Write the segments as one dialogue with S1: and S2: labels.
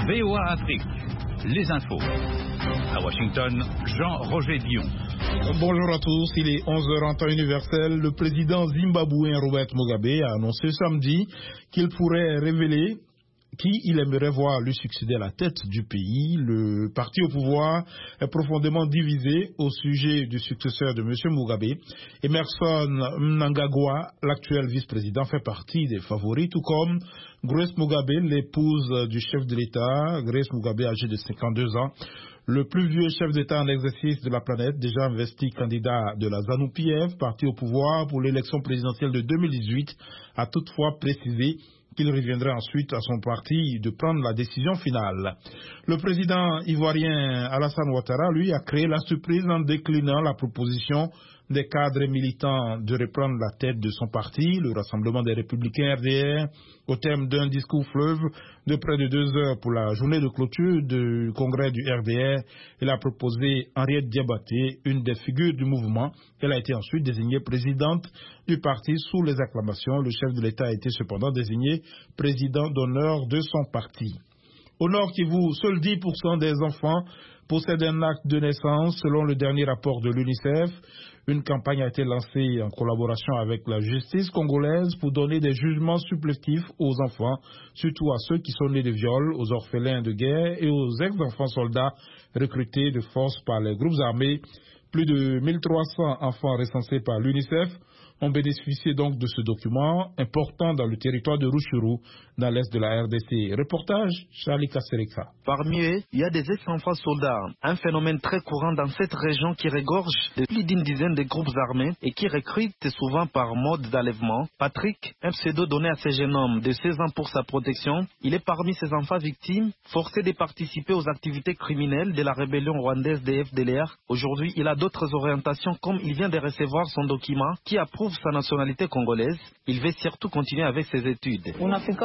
S1: VOA Afrique, les infos. À Washington, Jean-Roger Dion.
S2: Bonjour à tous, il est 11h en temps universel. Le président zimbabwéen Robert Mugabe a annoncé samedi qu'il pourrait révéler qui il aimerait voir lui succéder à la tête du pays. Le parti au pouvoir est profondément divisé au sujet du successeur de M. Mugabe. Emerson Mnangagwa, l'actuel vice-président, fait partie des favoris, tout comme Grace Mugabe, l'épouse du chef de l'État. Grace Mugabe, âgée de 52 ans, le plus vieux chef d'État en exercice de la planète, déjà investi candidat de la ZANU-PF, parti au pouvoir pour l'élection présidentielle de 2018, a toutefois précisé qu'il reviendrait ensuite à son parti de prendre la décision finale. Le président ivoirien Alassane Ouattara, lui, a créé la surprise en déclinant la proposition des cadres militants de reprendre la tête de son parti, le Rassemblement des Républicains RDR, au terme d'un discours fleuve de près de 2 heures pour la journée de clôture du congrès du RDR. Il a proposé Henriette Diabaté, une des figures du mouvement. Elle a été ensuite désignée présidente du parti sous les acclamations. Le chef de l'État a été cependant désigné président d'honneur de son parti. Au Nord Kivu, seuls 10% des enfants possèdent un acte de naissance selon le dernier rapport de l'UNICEF. Une campagne a été lancée en collaboration avec la justice congolaise pour donner des jugements supplétifs aux enfants, surtout à ceux qui sont nés de viols, aux orphelins de guerre et aux ex-enfants soldats recrutés de force par les groupes armés. Plus de 1300 enfants recensés par l'UNICEF ont bénéficié donc de ce document important dans le territoire de Rutshuru, dans l'est de la RDC. Reportage, Charlie Kasereka.
S3: Parmi eux, il y a des ex-enfants soldats, un phénomène très courant dans cette région qui regorge de plus d'une dizaine de groupes armés et qui recrutent souvent par mode d'enlèvement. Patrick, un pseudo donné à ce jeune homme de 16 ans pour sa protection, il est parmi ces enfants victimes, forcés de participer aux activités criminelles de la rébellion rwandaise des FDLR. Aujourd'hui, il a d'autres orientations comme il vient de recevoir son document qui approuve sa nationalité congolaise. Il veut surtout continuer avec ses études.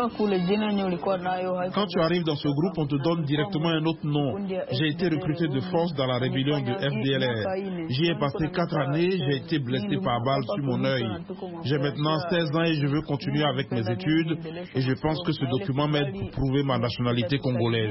S2: Quand tu arrives dans ce groupe, on te donne directement un autre nom. J'ai été recruté de force dans la rébellion de FDLR. J'y ai passé 4 années, j'ai été blessé par balle sur mon œil. J'ai maintenant 16 ans et je veux continuer avec mes études et je pense que ce document m'aide pour prouver ma nationalité congolaise.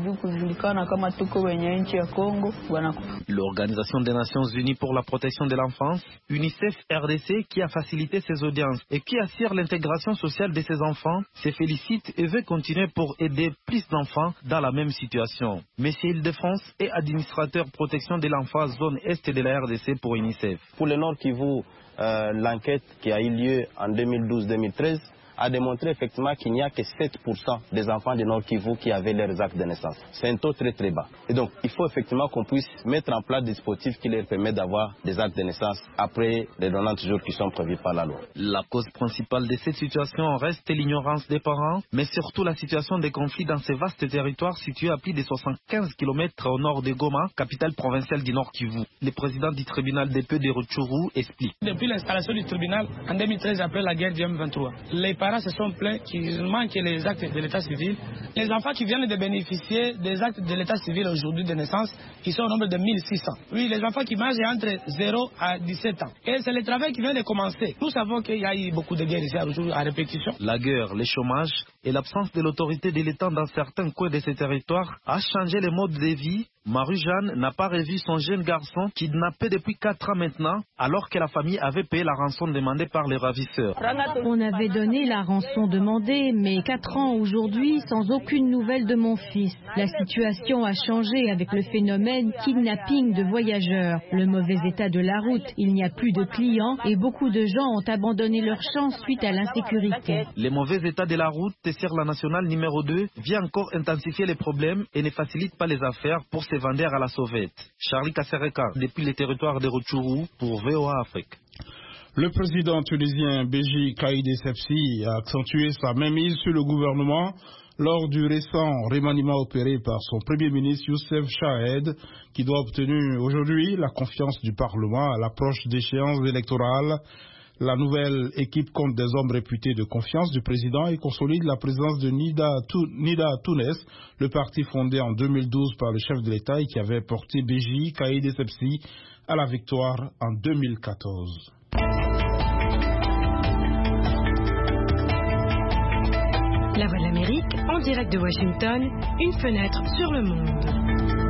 S3: L'Organisation des Nations Unies pour la protection de l'enfance, UNICEF RDC, qui a facilité ces audiences et qui assure l'intégration sociale de ces enfants, se félicite et veut continuer pour aider plus d'enfants dans la même situation. Monsieur Île-de-France est administrateur protection de l'enfance zone est de la RDC pour UNICEF.
S4: Pour le Nord Kivu, l'enquête qui a eu lieu en 2012-2013 a démontré effectivement qu'il n'y a que 7% des enfants du Nord Kivu qui avaient leurs actes de naissance. C'est un taux très très bas. Et donc, il faut effectivement qu'on puisse mettre en place des dispositifs qui leur permettent d'avoir des actes de naissance après les 90 jours qui sont prévus par la loi.
S3: La cause principale de cette situation reste l'ignorance des parents, mais surtout la situation des conflits dans ces vastes territoires situés à plus de 75 km au nord de Goma, capitale provinciale du Nord Kivu. Le président du tribunal de paix de Rutshuru explique.
S5: Depuis l'installation du tribunal en 2013 après la guerre du M23, les parents se sont plaints qu'il manque les actes de l'état civil. Les enfants qui viennent de bénéficier des actes de l'état civil aujourd'hui de naissance, ils sont au nombre de 1600. Oui, les enfants qui mangent entre 0 à 17 ans. Et c'est le travail qui vient de commencer. Nous savons qu'il y a eu beaucoup de guerres ici à répétition.
S3: La guerre, le chômage et l'absence de l'autorité de l'État dans certains coins de ces territoires a changé les modes de vie. Marie-Jeanne n'a pas revu son jeune garçon kidnappé depuis 4 ans maintenant, alors que la famille avait payé la rançon demandée par les ravisseurs.
S6: On avait donné la rançon demandée, mais 4 ans aujourd'hui sans aucune nouvelle de mon fils. La situation a changé avec le phénomène kidnapping de voyageurs. Le mauvais état de la route, il n'y a plus de clients et beaucoup de gens ont abandonné leur champ suite à l'insécurité.
S3: Le mauvais état de la route sur la nationale numéro 2 vient encore intensifier les problèmes et ne facilite pas les affaires pour ces vendeurs à la sauvette. Charlie Kasereka, depuis les territoires de Rutshuru pour VOA Afrique.
S2: Le président tunisien Béji Caïd Essebsi a accentué sa mainmise sur le gouvernement lors du récent remaniement opéré par son premier ministre Youssef Chahed, qui doit obtenir aujourd'hui la confiance du Parlement à l'approche d'échéances électorales. La nouvelle équipe compte des hommes réputés de confiance du président et consolide la présence de Nida Tounes, le parti fondé en 2012 par le chef de l'État et qui avait porté Béji Caïd Essebsi à la victoire en 2014.
S7: La Voix de l'Amérique, en direct de Washington, une fenêtre sur le monde.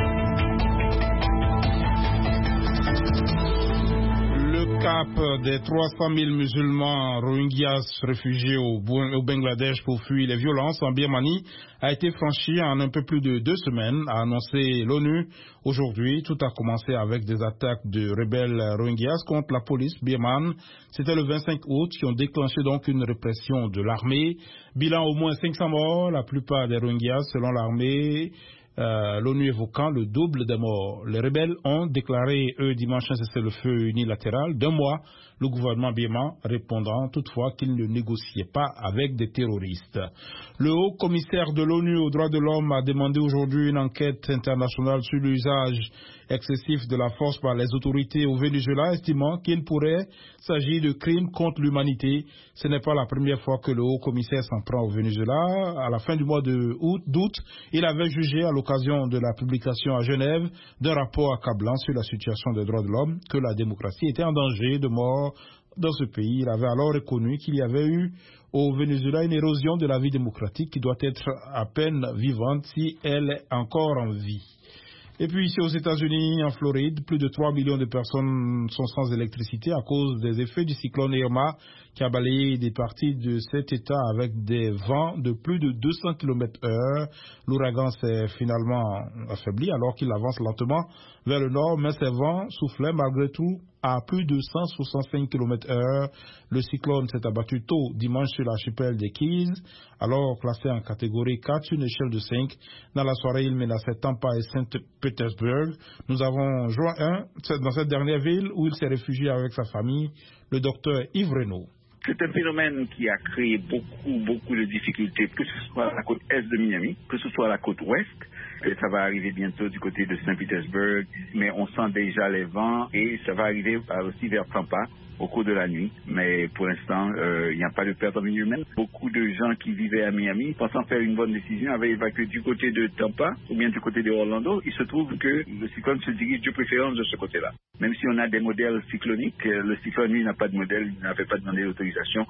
S2: Le cap des 300 000 musulmans rohingyas réfugiés au Bangladesh pour fuir les violences en Birmanie a été franchi en un peu plus de 2 semaines, a annoncé l'ONU aujourd'hui. Tout a commencé avec des attaques de rebelles rohingyas contre la police birmane. C'était le 25 août qui ont déclenché donc une répression de l'armée. Bilan au moins 500 morts, la plupart des rohingyas selon l'armée. L'ONU évoquant le double des morts. Les rebelles ont déclaré, eux, dimanche, un cessez-le-feu unilatéral d'1 mois, le gouvernement birman répondant toutefois qu'il ne négociait pas avec des terroristes. Le haut commissaire de l'ONU aux droits de l'homme a demandé aujourd'hui une enquête internationale sur l'usage excessif de la force par les autorités au Venezuela, estimant qu'il pourrait s'agir de crimes contre l'humanité. Ce n'est pas la première fois que le haut commissaire s'en prend au Venezuela. À la fin du mois d'août, il avait jugé à l'occasion de la publication à Genève d'un rapport accablant sur la situation des droits de l'homme que la démocratie était en danger de mort dans ce pays. Il avait alors reconnu qu'il y avait eu au Venezuela une érosion de la vie démocratique qui doit être à peine vivante si elle est encore en vie. Et puis ici aux États-Unis, en Floride, plus de 3 millions de personnes sont sans électricité à cause des effets du cyclone Irma qui a balayé des parties de cet État avec des vents de plus de 200 km/h. L'ouragan s'est finalement affaibli alors qu'il avance lentement vers le nord, mais ces vents soufflaient malgré tout à plus de 165 km/h. Le cyclone s'est abattu tôt dimanche sur l'archipel des Keys, alors classé en catégorie 4 sur une échelle de 5. Dans la soirée, il menaçait Tampa et Saint-Pétersbourg. Nous avons joint dans cette dernière ville où il s'est réfugié avec sa famille, le docteur Yves Renaud.
S8: C'est un phénomène qui a créé beaucoup de difficultés, que ce soit à la côte est de Miami, que ce soit à la côte ouest. Ça va arriver bientôt du côté de Saint-Pétersbourg, mais on sent déjà les vents et ça va arriver aussi vers Tampa au cours de la nuit. Mais pour l'instant, il n'y a pas de perte en vie humaine. Beaucoup de gens qui vivaient à Miami, pensant faire une bonne décision, avaient évacué du côté de Tampa ou bien du côté de Orlando. Il se trouve que le cyclone se dirige de préférence de ce côté-là. Même si on a des modèles cycloniques, le cyclone, lui, n'a pas de modèle, il n'avait pas demandé l'autorisation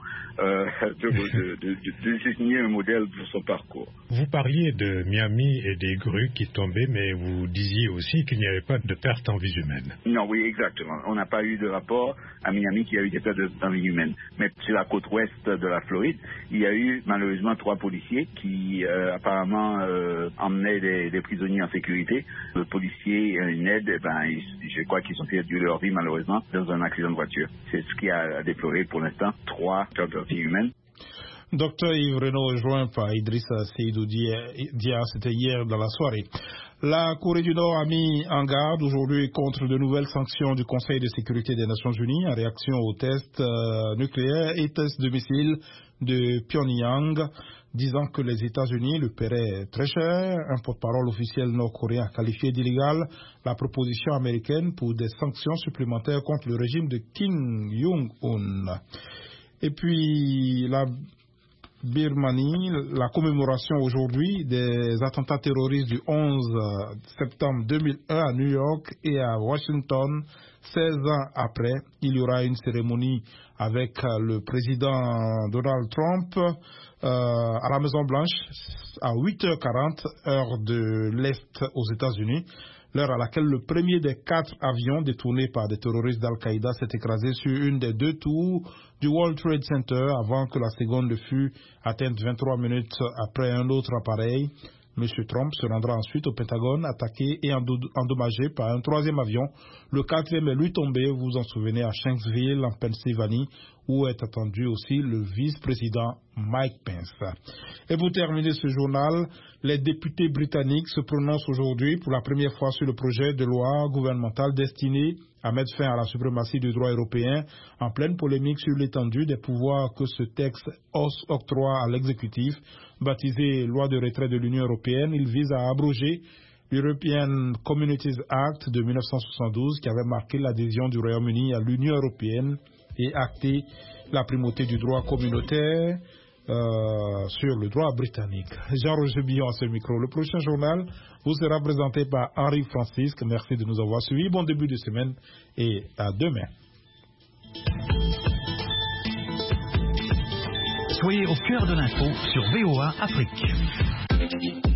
S8: de désigner un modèle pour son parcours.
S9: Vous parliez de Miami et des grues qui tombaient, mais vous disiez aussi qu'il n'y avait pas de perte en vie humaine.
S8: Non, oui, exactement. On n'a pas eu de rapport à Miami qu'il y a eu des pertes en vie humaine. Mais sur la côte ouest de la Floride, il y a eu malheureusement 3 policiers qui apparemment emmenaient des prisonniers en sécurité. Le policier, une aide, je crois qu'ils ont perdu leur vie malheureusement dans un accident de voiture. C'est ce qui a déploré pour l'instant 3 pertes en vie humaine.
S2: Docteur Yves Renaud, joint par Idrissa Seydou Dia, c'était hier dans la soirée. La Corée du Nord a mis en garde aujourd'hui contre de nouvelles sanctions du Conseil de sécurité des Nations Unies en réaction aux tests nucléaires et tests de missiles de Pyongyang, disant que les États-Unis le paieraient très cher. Un porte-parole officiel nord-coréen a qualifié d'illégale la proposition américaine pour des sanctions supplémentaires contre le régime de Kim Jong-un. Et puis la Birmanie, la commémoration aujourd'hui des attentats terroristes du 11 septembre 2001 à New York et à Washington. 16 ans après, il y aura une cérémonie avec le président Donald Trump à la Maison-Blanche à 8h40, heure de l'Est aux États-Unis. L'heure à laquelle le premier des 4 avions détournés par des terroristes d'Al-Qaïda s'est écrasé sur une des 2 tours du World Trade Center avant que la seconde fût atteinte 23 minutes après un autre appareil. M. Trump se rendra ensuite au Pentagone, attaqué et endommagé par un 3e avion. Le 4e est lui tombé, vous vous en souvenez, à Shanksville, en Pennsylvanie, où est attendu aussi le vice-président Mike Pence. Et pour terminer ce journal, les députés britanniques se prononcent aujourd'hui pour la première fois sur le projet de loi gouvernemental destiné à mettre fin à la suprématie du droit européen, en pleine polémique sur l'étendue des pouvoirs que ce texte octroie à l'exécutif. Baptisé loi de retrait de l'Union européenne, il vise à abroger l'European Communities Act de 1972 qui avait marqué l'adhésion du Royaume-Uni à l'Union européenne et acté la primauté du droit communautaire sur le droit britannique. Jean-Roger Billon à ce micro. Le prochain journal vous sera présenté par Henri Francisque. Merci de nous avoir suivis. Bon début de semaine et à demain.
S1: Soyez au cœur de l'info sur VOA Afrique.